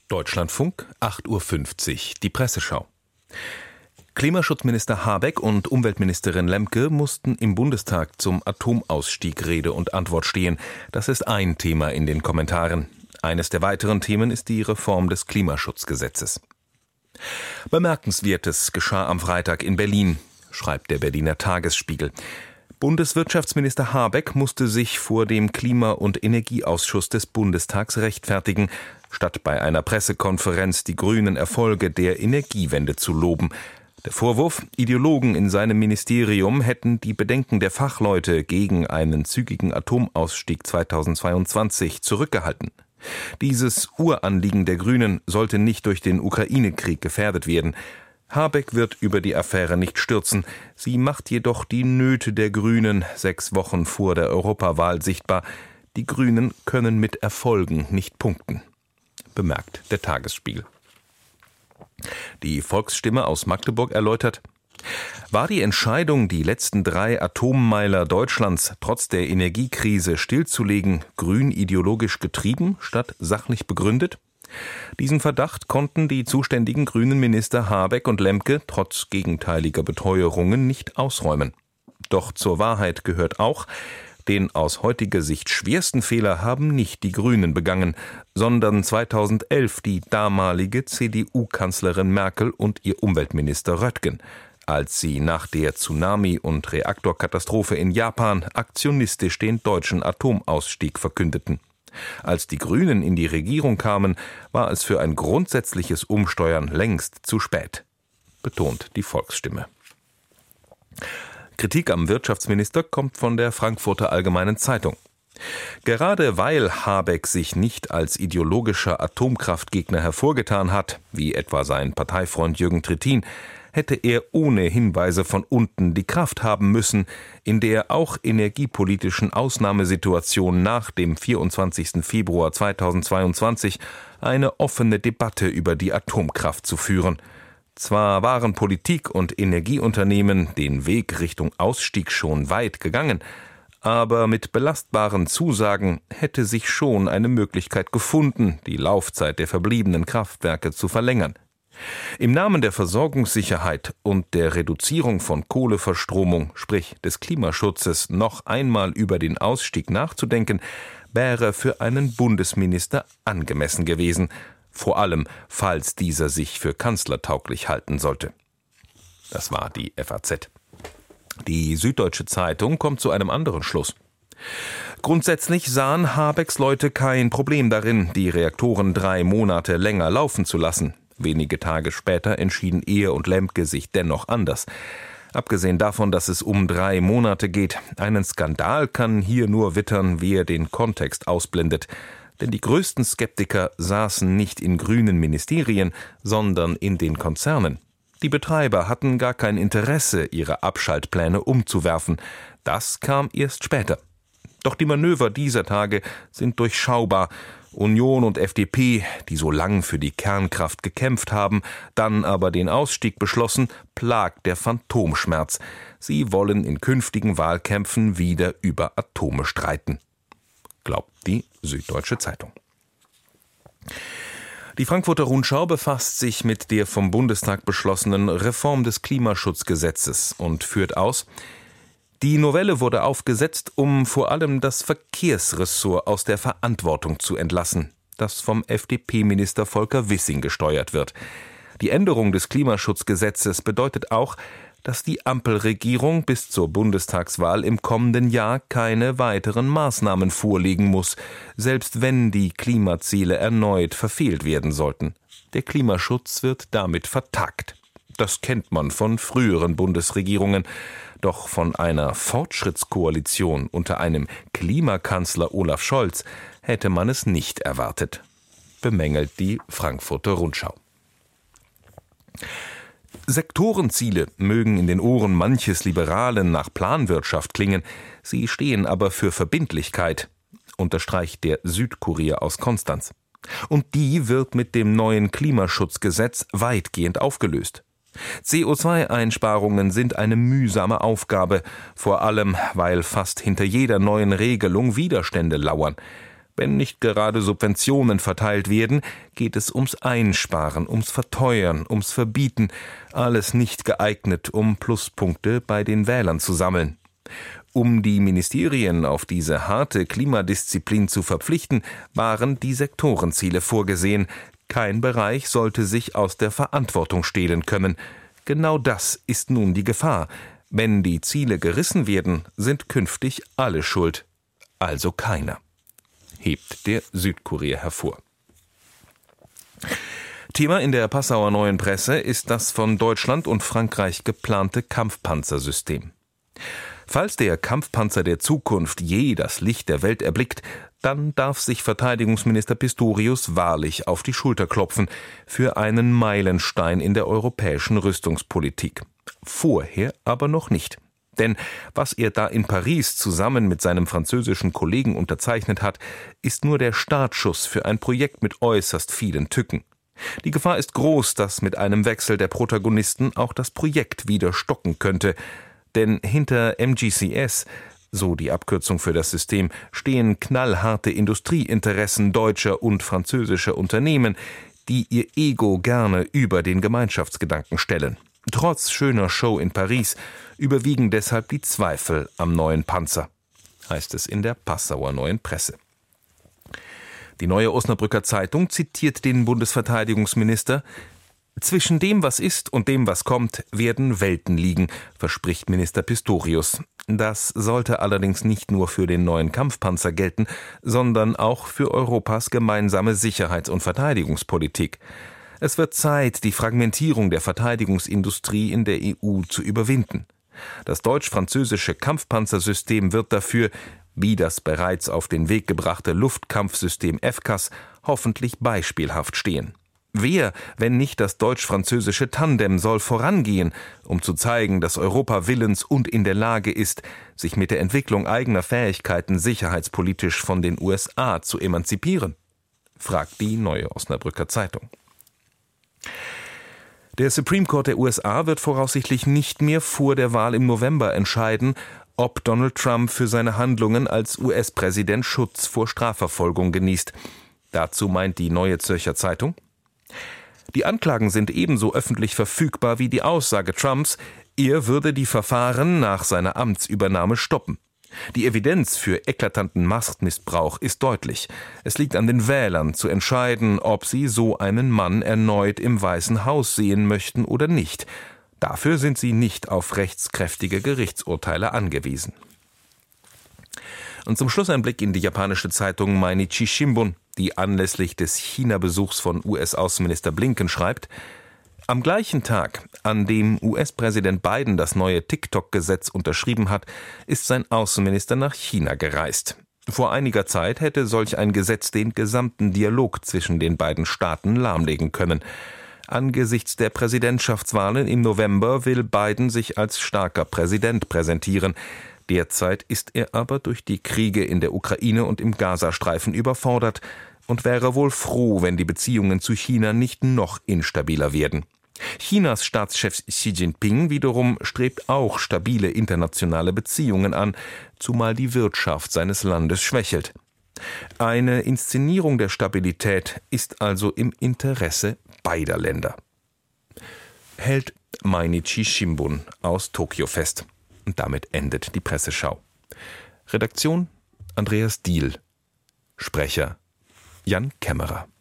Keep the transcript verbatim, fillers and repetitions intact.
Deutschlandfunk, acht Uhr fünfzig, die Presseschau. Klimaschutzminister Habeck und Umweltministerin Lemke mussten im Bundestag zum Atomausstieg Rede und Antwort stehen. Das ist ein Thema in den Kommentaren. Eines der weiteren Themen ist die Reform des Klimaschutzgesetzes. Bemerkenswertes geschah am Freitag in Berlin, schreibt der Berliner Tagesspiegel. Bundeswirtschaftsminister Habeck musste sich vor dem Klima- und Energieausschuss des Bundestags rechtfertigen, statt bei einer Pressekonferenz die grünen Erfolge der Energiewende zu loben. Der Vorwurf, Ideologen in seinem Ministerium hätten die Bedenken der Fachleute gegen einen zügigen Atomausstieg zweitausendzweiundzwanzig zurückgehalten. Dieses Uranliegen der Grünen sollte nicht durch den Ukraine-Krieg gefährdet werden. Habeck wird über die Affäre nicht stürzen. Sie macht jedoch die Nöte der Grünen sechs Wochen vor der Europawahl sichtbar. Die Grünen können mit Erfolgen nicht punkten, bemerkt der Tagesspiegel. Die Volksstimme aus Magdeburg erläutert: War die Entscheidung, die letzten drei Atommeiler Deutschlands trotz der Energiekrise stillzulegen, grün ideologisch getrieben statt sachlich begründet? Diesen Verdacht konnten die zuständigen grünen Minister Habeck und Lemke trotz gegenteiliger Beteuerungen nicht ausräumen. Doch zur Wahrheit gehört auch, den aus heutiger Sicht schwersten Fehler haben nicht die Grünen begangen, sondern zweitausendelf die damalige C D U-Kanzlerin Merkel und ihr Umweltminister Röttgen, als sie nach der Tsunami- und Reaktorkatastrophe in Japan aktionistisch den deutschen Atomausstieg verkündeten. Als die Grünen in die Regierung kamen, war es für ein grundsätzliches Umsteuern längst zu spät, betont die Volksstimme. Kritik am Wirtschaftsminister kommt von der Frankfurter Allgemeinen Zeitung. Gerade weil Habeck sich nicht als ideologischer Atomkraftgegner hervorgetan hat, wie etwa sein Parteifreund Jürgen Trittin, hätte er ohne Hinweise von unten die Kraft haben müssen, in der auch energiepolitischen Ausnahmesituation nach dem vierundzwanzigsten Februar zweitausendzweiundzwanzig eine offene Debatte über die Atomkraft zu führen. Zwar waren Politik und Energieunternehmen den Weg Richtung Ausstieg schon weit gegangen, aber mit belastbaren Zusagen hätte sich schon eine Möglichkeit gefunden, die Laufzeit der verbliebenen Kraftwerke zu verlängern. Im Namen der Versorgungssicherheit und der Reduzierung von Kohleverstromung, sprich des Klimaschutzes, noch einmal über den Ausstieg nachzudenken, wäre für einen Bundesminister angemessen gewesen, vor allem falls dieser sich für kanzlertauglich halten sollte. Das war die F A Z. Die Süddeutsche Zeitung kommt zu einem anderen Schluss. Grundsätzlich sahen Habecks Leute kein Problem darin, die Reaktoren drei Monate länger laufen zu lassen. Wenige Tage später entschieden er und Lemke sich dennoch anders. Abgesehen davon, dass es um drei Monate geht, einen Skandal kann hier nur wittern, wer den Kontext ausblendet. Denn die größten Skeptiker saßen nicht in grünen Ministerien, sondern in den Konzernen. Die Betreiber hatten gar kein Interesse, ihre Abschaltpläne umzuwerfen. Das kam erst später. Doch die Manöver dieser Tage sind durchschaubar. Union und F D P, die so lang für die Kernkraft gekämpft haben, dann aber den Ausstieg beschlossen, plagt der Phantomschmerz. Sie wollen in künftigen Wahlkämpfen wieder über Atome streiten, glaubt die Süddeutsche Zeitung. Die Frankfurter Rundschau befasst sich mit der vom Bundestag beschlossenen Reform des Klimaschutzgesetzes und führt aus: Die Novelle wurde aufgesetzt, um vor allem das Verkehrsressort aus der Verantwortung zu entlassen, das vom F D P-Minister Volker Wissing gesteuert wird. Die Änderung des Klimaschutzgesetzes bedeutet auch, dass die Ampelregierung bis zur Bundestagswahl im kommenden Jahr keine weiteren Maßnahmen vorlegen muss, selbst wenn die Klimaziele erneut verfehlt werden sollten. Der Klimaschutz wird damit vertagt. Das kennt man von früheren Bundesregierungen. Doch von einer Fortschrittskoalition unter einem Klimakanzler Olaf Scholz hätte man es nicht erwartet, bemängelt die Frankfurter Rundschau. Sektorenziele mögen in den Ohren manches Liberalen nach Planwirtschaft klingen, sie stehen aber für Verbindlichkeit, unterstreicht der Südkurier aus Konstanz. Und die wird mit dem neuen Klimaschutzgesetz weitgehend aufgelöst. C O zwei Einsparungen sind eine mühsame Aufgabe, vor allem weil fast hinter jeder neuen Regelung Widerstände lauern. Wenn nicht gerade Subventionen verteilt werden, geht es ums Einsparen, ums Verteuern, ums Verbieten. Alles nicht geeignet, um Pluspunkte bei den Wählern zu sammeln. Um die Ministerien auf diese harte Klimadisziplin zu verpflichten, waren die Sektorenziele vorgesehen. Kein Bereich sollte sich aus der Verantwortung stehlen können. Genau das ist nun die Gefahr. Wenn die Ziele gerissen werden, sind künftig alle schuld, also keiner, hebt der Südkurier hervor. Thema in der Passauer Neuen Presse ist das von Deutschland und Frankreich geplante Kampfpanzersystem. Falls der Kampfpanzer der Zukunft je das Licht der Welt erblickt, dann darf sich Verteidigungsminister Pistorius wahrlich auf die Schulter klopfen für einen Meilenstein in der europäischen Rüstungspolitik. Vorher aber noch nicht. Denn was er da in Paris zusammen mit seinem französischen Kollegen unterzeichnet hat, ist nur der Startschuss für ein Projekt mit äußerst vielen Tücken. Die Gefahr ist groß, dass mit einem Wechsel der Protagonisten auch das Projekt wieder stocken könnte. Denn hinter M G C S, so die Abkürzung für das System, stehen knallharte Industrieinteressen deutscher und französischer Unternehmen, die ihr Ego gerne über den Gemeinschaftsgedanken stellen. Trotz schöner Show in Paris überwiegen deshalb die Zweifel am neuen Panzer, heißt es in der Passauer Neuen Presse. Die Neue Osnabrücker Zeitung zitiert den Bundesverteidigungsminister: Zwischen dem, was ist, und dem, was kommt, werden Welten liegen, verspricht Minister Pistorius. Das sollte allerdings nicht nur für den neuen Kampfpanzer gelten, sondern auch für Europas gemeinsame Sicherheits- und Verteidigungspolitik. Es wird Zeit, die Fragmentierung der Verteidigungsindustrie in der E U zu überwinden. Das deutsch-französische Kampfpanzersystem wird dafür, wie das bereits auf den Weg gebrachte Luftkampfsystem F C A S, hoffentlich beispielhaft stehen. Wer, wenn nicht das deutsch-französische Tandem, soll vorangehen, um zu zeigen, dass Europa willens und in der Lage ist, sich mit der Entwicklung eigener Fähigkeiten sicherheitspolitisch von den U S A zu emanzipieren? Fragt die Neue Osnabrücker Zeitung. Der Supreme Court der U S A wird voraussichtlich nicht mehr vor der Wahl im November entscheiden, ob Donald Trump für seine Handlungen als U S-Präsident Schutz vor Strafverfolgung genießt. Dazu meint die Neue Zürcher Zeitung: Die Anklagen sind ebenso öffentlich verfügbar wie die Aussage Trumps, er würde die Verfahren nach seiner Amtsübernahme stoppen. Die Evidenz für eklatanten Machtmissbrauch ist deutlich. Es liegt an den Wählern zu entscheiden, ob sie so einen Mann erneut im Weißen Haus sehen möchten oder nicht. Dafür sind sie nicht auf rechtskräftige Gerichtsurteile angewiesen. Und zum Schluss ein Blick in die japanische Zeitung Mainichi Shimbun, die anlässlich des China-Besuchs von U S-Außenminister Blinken schreibt: Am gleichen Tag, an dem U S-Präsident Biden das neue TikTok-Gesetz unterschrieben hat, ist sein Außenminister nach China gereist. Vor einiger Zeit hätte solch ein Gesetz den gesamten Dialog zwischen den beiden Staaten lahmlegen können. Angesichts der Präsidentschaftswahlen im November will Biden sich als starker Präsident präsentieren. Derzeit ist er aber durch die Kriege in der Ukraine und im Gazastreifen überfordert und wäre wohl froh, wenn die Beziehungen zu China nicht noch instabiler werden. Chinas Staatschef Xi Jinping wiederum strebt auch stabile internationale Beziehungen an, zumal die Wirtschaft seines Landes schwächelt. Eine Inszenierung der Stabilität ist also im Interesse beider Länder, hält Mainichi Shimbun aus Tokio fest. Und damit endet die Presseschau. Redaktion Andreas Diehl, Sprecher Jan Kämmerer.